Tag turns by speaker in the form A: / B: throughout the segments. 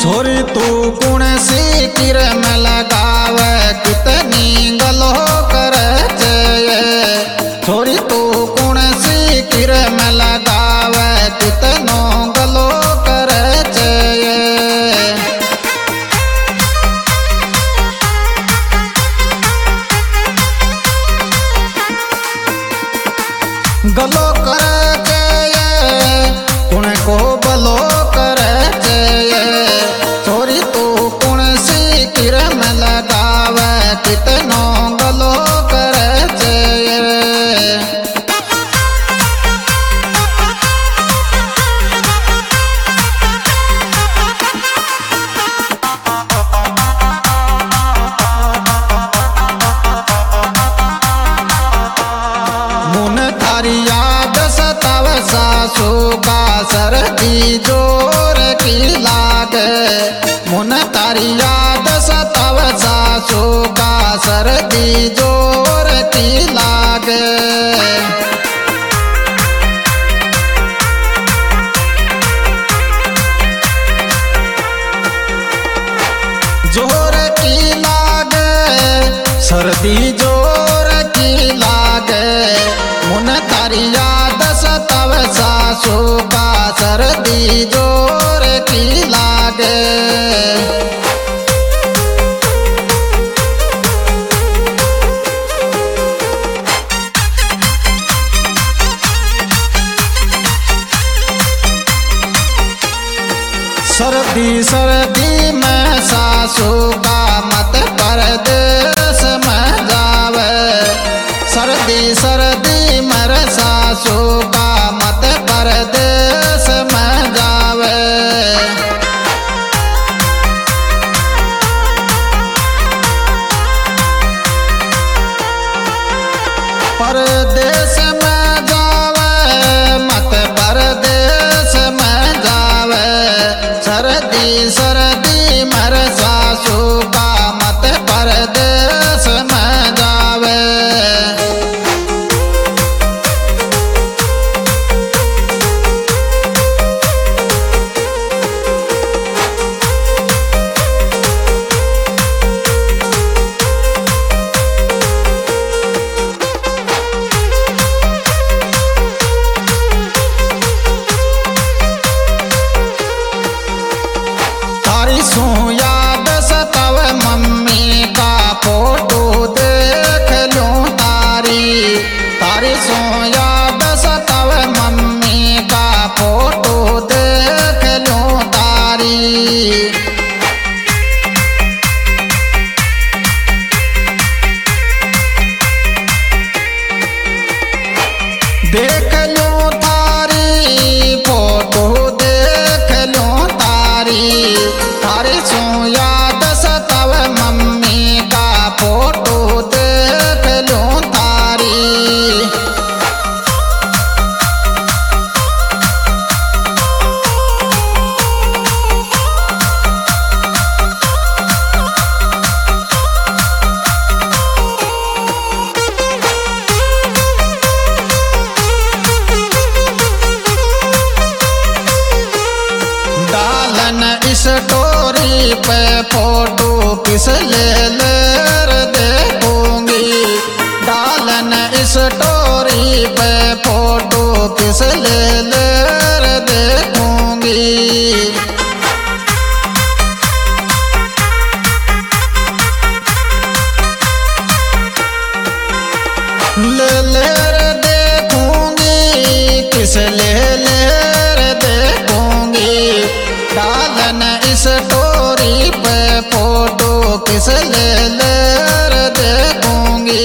A: छोरी तू कुण सी किर में लगावे कितनी गलो कर छोरी तू कुण सी किर में लगावे कितनो गलो कर गलो कर कुण को बलो कर छोरी तू कुण सी किर में लगावे कितनो गलो कर मुन थारी याद सतावे सासू का सर्दी जोर की लागे मुन तारी याद सतावे सासू का सर्दी जोर की लागे जोर की लागे सर्दी जोर की लागे मुन तारी याद सतावे सासू का सर्दी जोर की लागे सर्दी सर्दी में सासू का मत परदेस में जावे सर्दी सर्दी मर सासू का मत परदेस में जावे परदेस में जावे मत परदेस में जावे सर्दी सर्दी मर सासू का मत परदेस में जावे सो याद सतावे मम्मी का फोटो देख लूं तारी सो याद सतावे मम्मी का फोटो देख लूं तारी देख लूं तारी फोटो देख लूं तारी सो याद सतावे मम्मी का फोटो देख लूं तारी डालन स्टोरी पे फोटो किस ले देखूंगी डालन स्टोरी पे फोटो किस ले देखूंगी ले देखूंगी किस ले देखूंगी डालन स्टोरी पे फोटो किस ले देखूंगी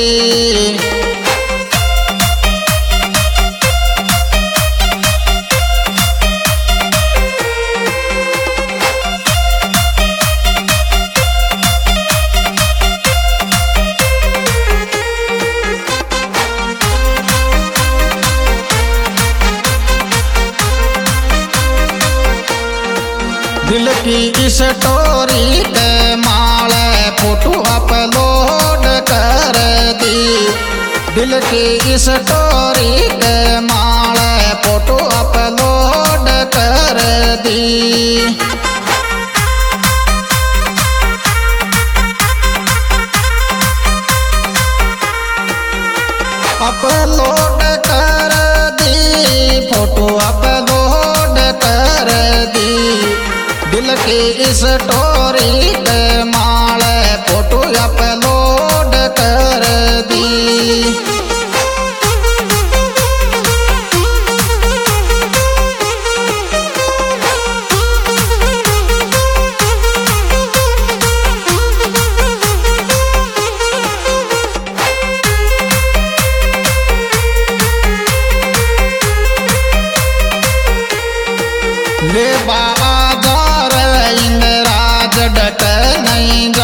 A: दिल की स्टोरी के माले फोटो अपलोड कर दी दिल की स्टोरी के माले फोटो अपलोड कर दी। दिल की स्टोरी के माले फोटो अपलोड कर दी। ले बाजार इंद्राज डट नहीं